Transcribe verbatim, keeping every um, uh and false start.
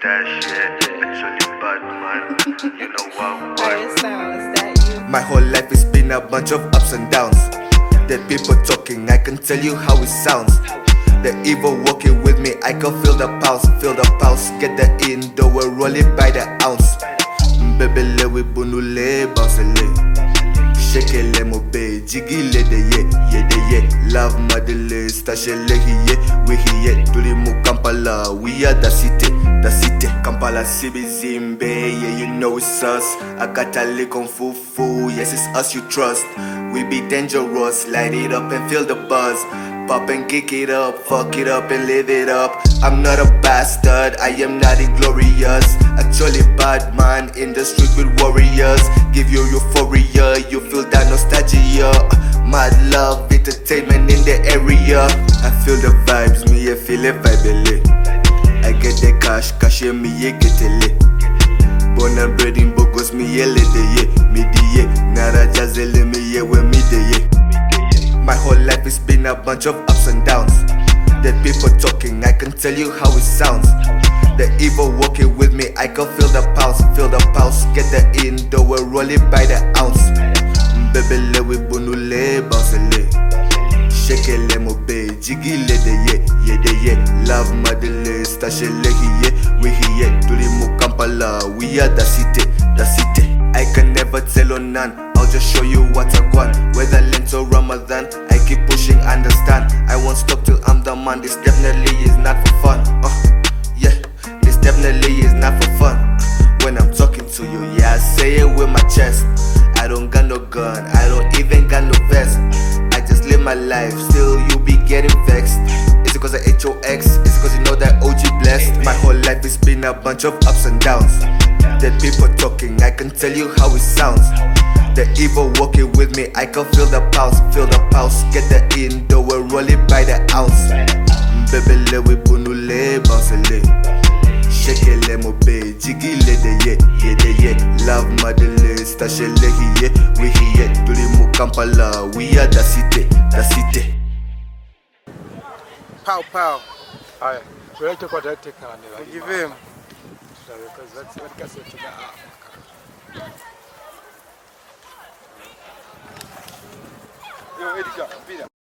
that shit. Actually bad man, you know what, How it sounds, that you? My whole life has been a bunch of ups and downs. The people talking, I can tell you how it sounds. The evil walking with me, I can feel the pulse, feel the pulse. Get the in, though we're rolling by the ounce. Baby, le we bunule, bounce le. Shake le mo be, jiggy le de ye, ye de ye. Love madele, stash le hiye, we hiye. Tuli mu Kampala, we are the city, the city. Kampala, Sibi Zimbe, yeah you know it's us. I got a lick on fufu, yes it's us you trust. We be dangerous, light it up and feel the buzz. Pop and kick it up, fuck it up and live it up. I'm not a bastard, I am not inglorious. Actually bad man in the street with warriors. Give you euphoria, you feel that nostalgia. Mad love, entertainment in the area. I feel the vibes, me I feel it vibele. I get the cash, cash me ye get it. Born and bred in Bogos, me ye le de ye. Me de ye, nara jazele me ye we me de ye. My whole life has been a bunch of ups and downs. The people talking, I can tell you how it sounds. The evil walking with me, I can feel the pulse, feel the pulse. Get the in, though we're rolling by the ounce. Baby le we bunule, bounce le. Shake le mo be, jiggy le de ye, ye de ye. Love madele, stash le hiye, we hiye. Tuli mu Kampala, we are the city, the city. I can never tell on none, I'll just show you what I want. Whether Lent or Ramadan, I keep pushing, understand. I won't stop till I'm the man, this definitely is not for fun. uh, Yeah, this definitely is not for fun. When I'm talking to you, yeah I say it with my chest. I don't got no gun, I don't even got no vest. I just live my life, still you be getting vexed. Is it cause of H O X? Is it cause you know that O G blessed? My whole life has been a bunch of ups and downs. Dead people talking, I can tell you how it sounds. The evil walking with me, I can feel the pulse, feel the pulse. Get the in, though we're rolling by the ounce. Baby le we bunule, bounce le. Shake le mo be, jiggy le de ye, ye de ye. Love madele, stash le hiye, we hiye. Tuli mu Kampala, we are the city, the city. Pow pow. Haya, tuelekee kwa director na nini? Give him. Because that's what gets it to the Yo, Edgar, Peter.